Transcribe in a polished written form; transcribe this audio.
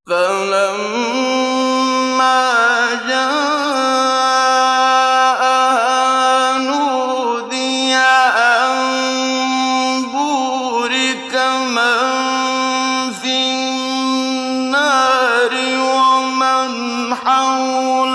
فَلَمَّا جَاءَهَا نُودِيَ أَن بُورِكَ مَن فِي النَّارِ وَمَنْ حَوْلَهَا